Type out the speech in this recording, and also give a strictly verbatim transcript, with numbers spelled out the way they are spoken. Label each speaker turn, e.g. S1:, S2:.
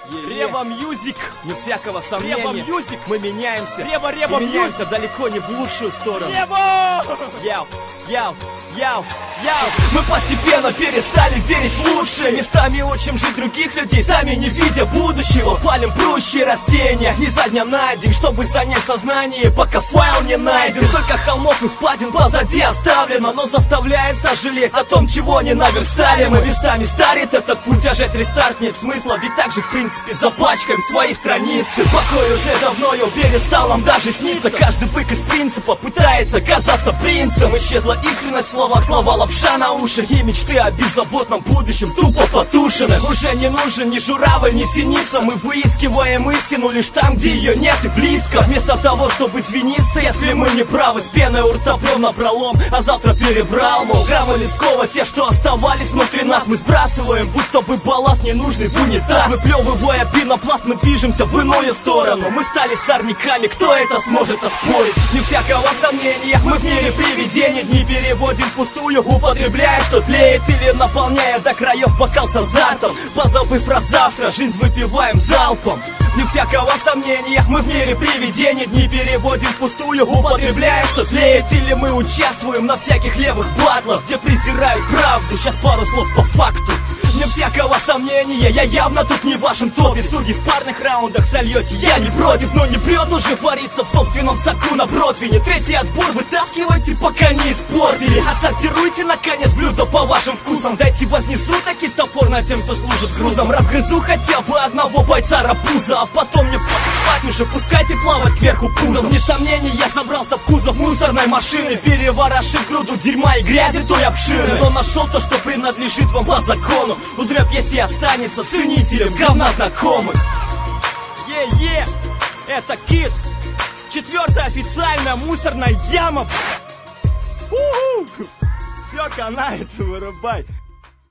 S1: Рева Мьюзик,
S2: не всякого сомнения.
S1: Рева Мьюзик,
S2: мы меняемся.
S1: Рева, Рева
S2: и меняемся
S1: Мьюзик.
S2: далеко не в лучшую сторону.
S1: Рева!
S2: Яу, яу, яу, яу. Мы постепенно перестали верить в лучшее. Местами учим жить других людей, сами не видя будущего. Палим прущие растения изо дня на день, чтобы занять сознание, пока файл не найден. Столько холмов и впадин позади оставлено, но заставляет сожалеть о том, чего не наверстали. Мы местами старит этот путь, а жать рестарт нет смысла. Ведь так же в принципе запачкаем свои страницы. Покой уже давно его перестал нам даже сниться. Каждый бык из принципа пытается казаться принцем. Исчезла искренность в словах, слова лапша на уши. И мечты о беззаботном будущем тупо потушены. Уже не нужен ни журавль, ни синица. Мы выискиваем истину лишь там, где ее нет и близко. Вместо того, чтобы извиниться, если мы не правы, с пеной у рта плем напролом, а завтра перебрал, мол, граммы Лескова, те, что оставались внутри нас, мы сбрасываем, будто бы балласт ненужный в унитаз. Выплевывая пенопласт, мы движемся в иную сторону. Мы стали сорняками, кто это сможет оспорить? Не всякого сомнения, мы в мире привидений. Дни переводим впустую, употребляя, что тлеет, или наполняя до краев бокал с азартом. Позабыв про завтра, жизнь выпиваем залпом. Не всякого сомнения, мы в мире привидений. Дни переводим впустую, употребляя, что тлеет, или мы участвуем на всяких левых батлах, где презирают правду. Сейчас пару слов по факту. Не всякого сомнения, я явно тут не в вашем топе. Судьи в парных раундах сольете, я не против. Но не прет уже вариться в собственном соку на противне. Третий отбор вытаскивайте, пока не испортили. Отсортируйте наконец блюдо по вашим вкусам. Дайте вознесу таки топор над тем, кто служит грузом. Разгрызу хотя бы одного бойца рапуза, а потом мне покупать уже, пускайте плавать кверху пузом. Вне сомнений, я забрался в кузов мусорной машины, переворошив груду дерьма и грязи той обширной. Но нашел то, что принадлежит вам по закону. Узреб, если останется ценителем говна знакомых.
S1: Е-е, это Кит. Четвертая официальная мусорная яма. У-ху. Все канает, вырубай.